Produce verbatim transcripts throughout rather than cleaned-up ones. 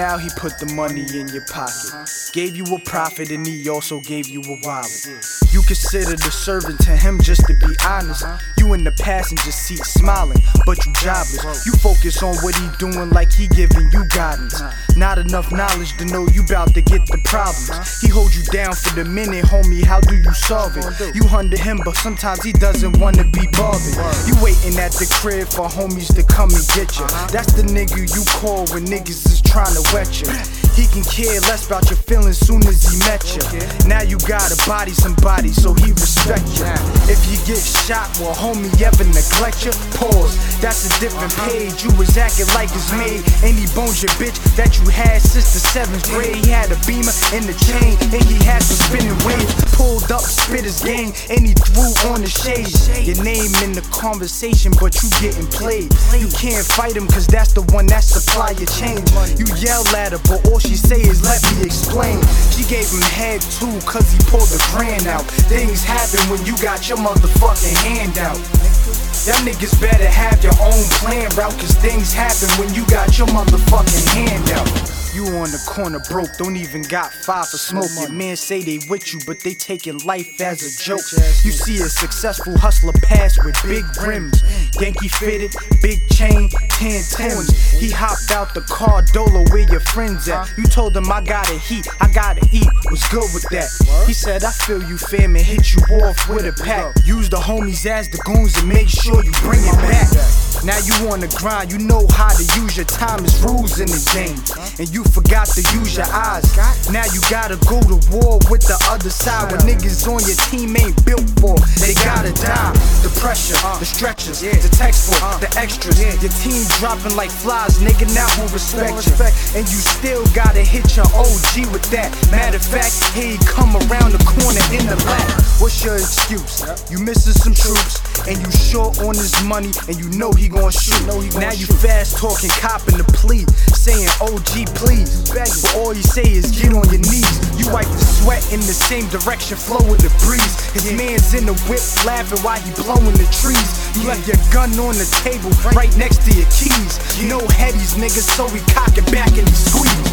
now he put the money in your pocket. Gave you a profit and he also gave you a wallet. You consider the servant to him, just to be honest. You in the passenger seat smiling, but you jobless. You focus on what he doing like he giving you guidance. Not enough knowledge to know you bout to get the problems. He hold you down for the minute, homie, how do you solve it? You under him, but sometimes he doesn't wanna be bothered. You waiting at the crib for homies to come and get you. That's the nigga you call when niggas is trying to wet you. He can care less about your feelings soon as he met you. Now you gotta body somebody, so he respect you. If you get shot, will homie ever neglect you? Pause, that's a different page. You was acting like it's made. And he bones your bitch that you had since the seventh grade. He had a beamer in the chain, and he had some spinning waves. Pulled up, spit his game, and he threw on the shade. Your name in the conversation, but you getting played. You can't fight him, cause that's the one that supply your change. You yell at her, but all she say is let me explain. She gave him head too, cause he pulled the grand out. Things happen when you got your motherfucking hand out. Y'all niggas better have your own plan route, cause things happen when you got your motherfucking hand out. You on the corner broke, don't even got five for smoke. Your man say they with you, but they taking life as a joke. You see a successful hustler pass with big rims, Yankee fitted, big chain, ten Tims. He hopped out the car, Dolo, where your friends at? You told him I gotta heat, I gotta eat, was good with that. He said I feel you fam and hit you off with a pack. Use the homies as the goons and make sure you bring it back. Now you on the grind, you know how to use your time, it's rules in the game. And you forgot to use your eyes. Now you gotta go to war with the other side. When niggas on your team ain't built for, they gotta die. The pressure, the stretchers, the text for, the extras. Your team dropping like flies, nigga, now who respect you? And you still gotta hit your O G with that. Matter of fact, here he come around the corner in the lap. What's your excuse? You missing some troops, and you short on his money, and you know he gon' shoot. Now you fast talking, copping the plea, saying O G please, but all you say is get on your knees. You wipe the sweat in the same direction, flow with the breeze. His man's in the whip laughing while he blowing the trees. You left your gun on the table right next to your keys. You know headies niggas, so we cock it back and he squeeze.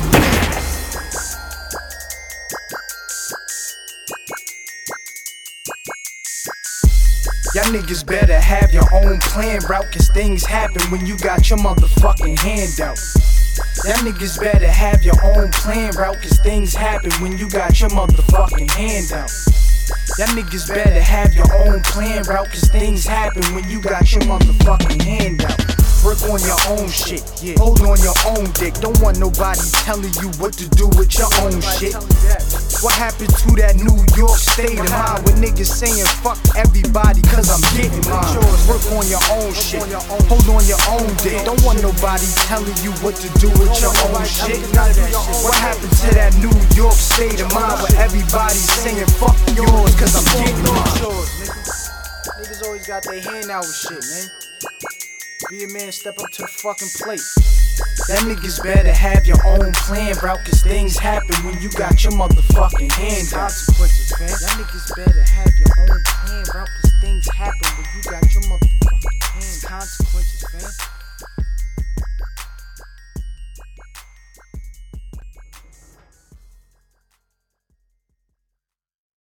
Y'all niggas better have your own plan route, cause things happen when you got your motherfucking hand out. Y'all niggas better have your own plan route, cause things happen when you got your motherfucking hand out. Y'all niggas better have your own plan route, cause things happen when you got your motherfucking hand out. Work on your own shit, hold on your own dick. Don't want nobody telling you what to do with your own shit. What happened to that New York state of mind when niggas saying fuck everybody cause I'm getting mine? Work on your own shit, hold on your own dick. Don't want nobody telling you what to do with your own shit. What happened to that New York state of mind where everybody's saying fuck yours cause I'm getting mine? Niggas always got their hand out with shit, man. Be a man, step up to the fucking plate. That niggas better have your own plan route, cause things happen when you got your motherfucking hand out. Consequences, man. Y'all niggas better have your own plan route, cause things happen when you got your motherfucking hand. Consequences, man.